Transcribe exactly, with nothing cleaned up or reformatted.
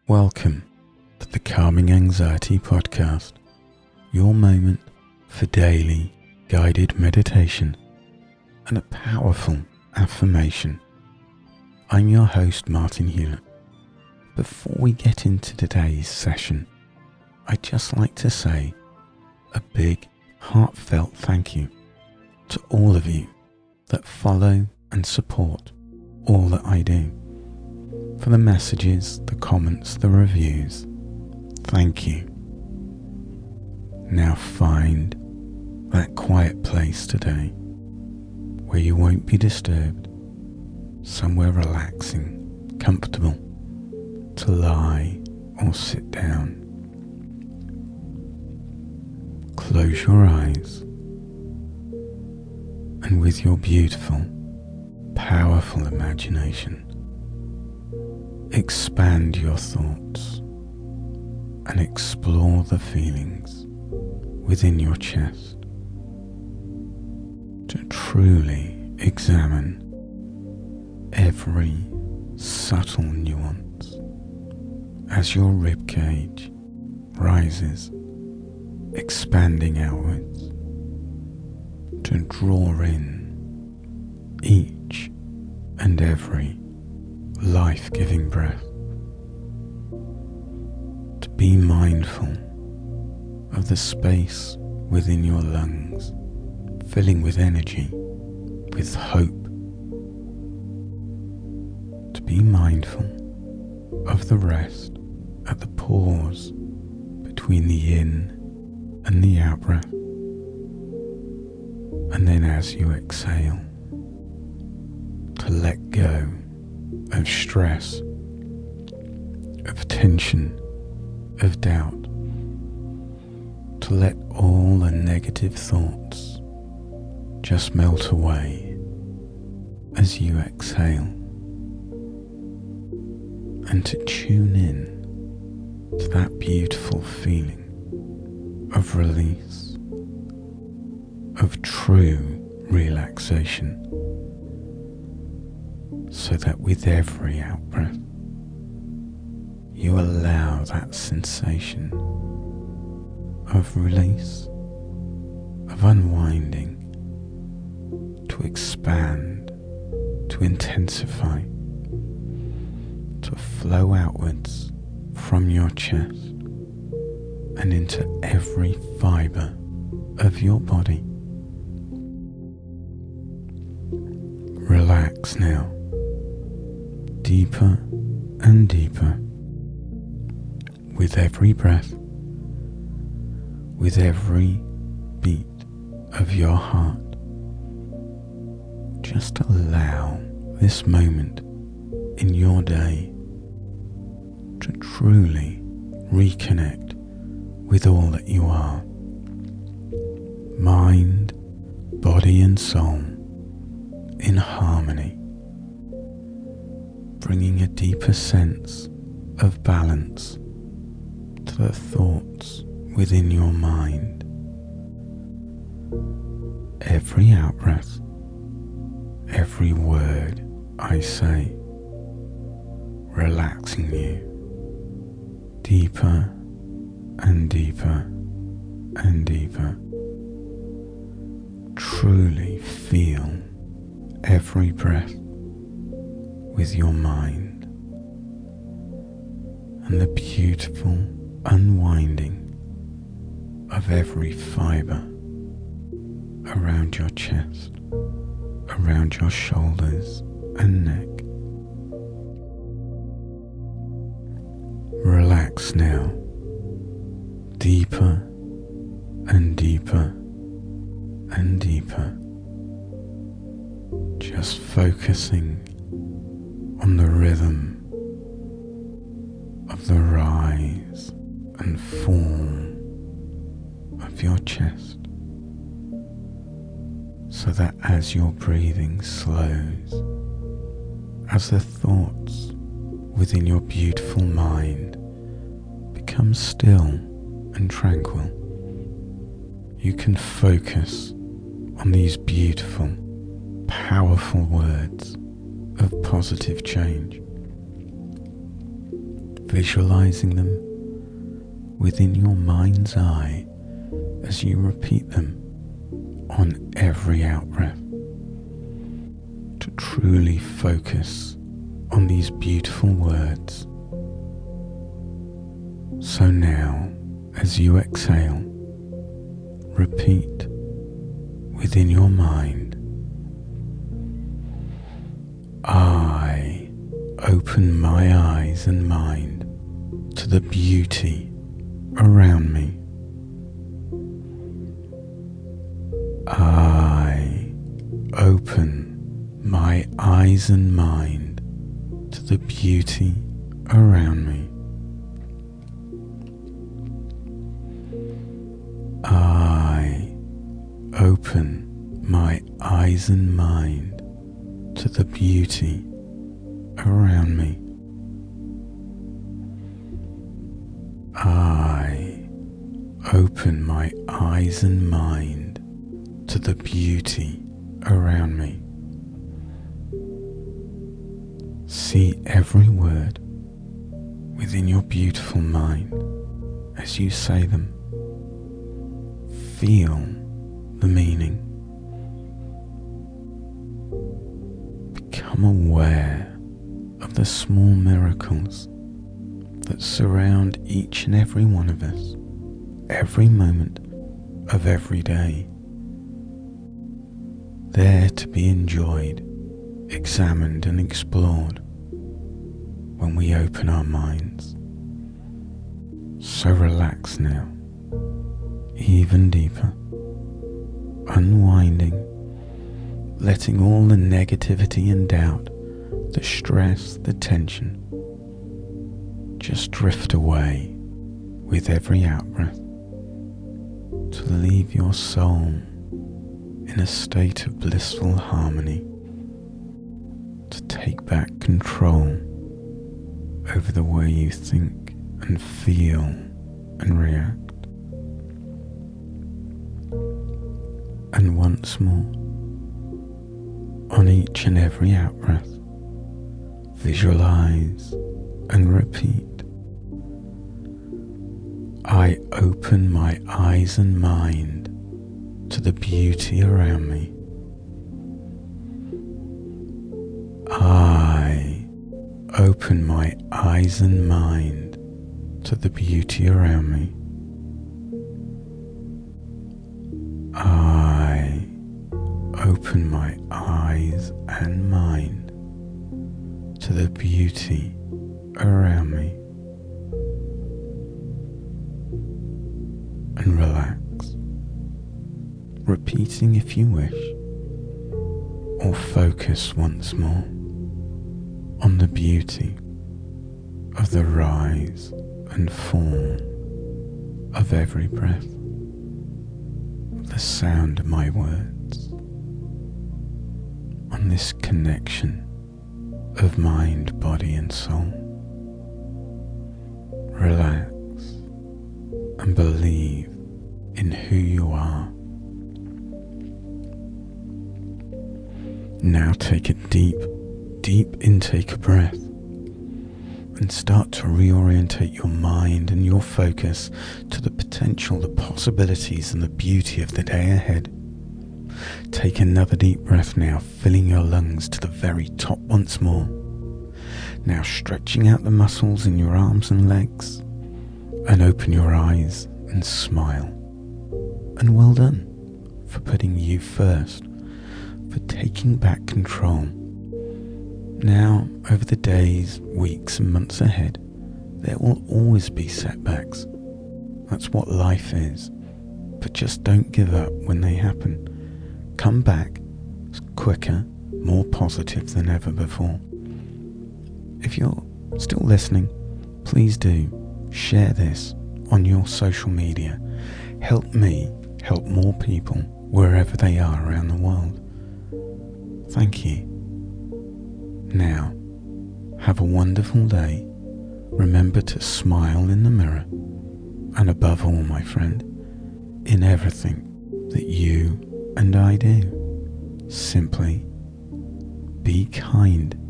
Welcome to the Calming Anxiety Podcast, your moment for daily guided meditation and a powerful affirmation. I'm your host, Martin Hewlett. Before we get into today's session, I'd just like to say a big, heartfelt thank you to all of you that follow and support all that I do. For the messages, the comments, the reviews, thank you. Now find that quiet place today where you won't be disturbed, somewhere relaxing, comfortable to lie or sit down. Close your eyes and with your beautiful, powerful imagination, expand your thoughts and explore the feelings within your chest to truly examine every subtle nuance as your rib cage rises, expanding outwards to draw in each and every life-giving breath, to be mindful of the space within your lungs, filling with energy, with hope, to be mindful of the rest at the pause between the in and the out breath, and then as you exhale, to let go of stress, of tension, of doubt, to let all the negative thoughts just melt away as you exhale, and to tune in to that beautiful feeling of release, of true relaxation, so that with every out-breath you allow that sensation of release, of unwinding, to expand, to intensify, to flow outwards from your chest and into every fibre of your body. Relax now, deeper and deeper, with every breath, with every beat of your heart. Just allow this moment in your day to truly reconnect with all that you are, mind, body and soul in harmony, bringing a deeper sense of balance to the thoughts within your mind. Every out-breath, every word I say, relaxing you deeper and deeper and deeper. Truly feel every breath with your mind and the beautiful unwinding of every fibre around your chest, around your shoulders and neck. Relax now, deeper and deeper and deeper, just focusing on the rhythm of the rise and fall of your chest, so that as your breathing slows, as the thoughts within your beautiful mind become still and tranquil, you can focus on these beautiful, powerful words of positive change. visualizing them within your mind's eye as you repeat them on every out-breath, to truly focus on these beautiful words. So now, as you exhale, repeat within your mind, I open my eyes and mind to the beauty around me. I open my eyes and mind to the beauty around me. I open my eyes and mind to the beauty around me. I open my eyes and mind to the beauty around me. See every word within your beautiful mind as you say them. Feel the meaning. Become aware of the small miracles that surround each and every one of us, every moment of every day. There to be enjoyed, examined and explored when we open our minds. So relax now, even deeper, unwinding, letting all the negativity and doubt, the stress, the tension, just drift away with every out-breath, to leave your soul in a state of blissful harmony, to take back control over the way you think and feel and react. And once more, on each and every out-breath, visualize and repeat, I open my eyes and mind to the beauty around me. I open my eyes and mind to the beauty around me. I open my eyes and mind to the beauty around me. And relax, repeating if you wish, or focus once more on the beauty of the rise and fall of every breath, the sound of my words, on this connection of mind, body and soul. Relax and believe in who you are. Now take a deep, deep intake of breath and start to reorientate your mind and your focus to the potential, the possibilities and the beauty of the day ahead. Take another deep breath now, filling your lungs to the very top once more. Now stretching out the muscles in your arms and legs, and open your eyes and smile. And well done for putting you first, for taking back control. Now, over the days, weeks and months ahead, there will always be setbacks. That's what life is. But just don't give up when they happen. Come back quicker, more positive than ever before. If you're still listening, please do share this on your social media. Help me help more people wherever they are around the world. Thank you. Now, have a wonderful day. Remember to smile in the mirror, and above all, my friend, in everything that you and I do, simply be kind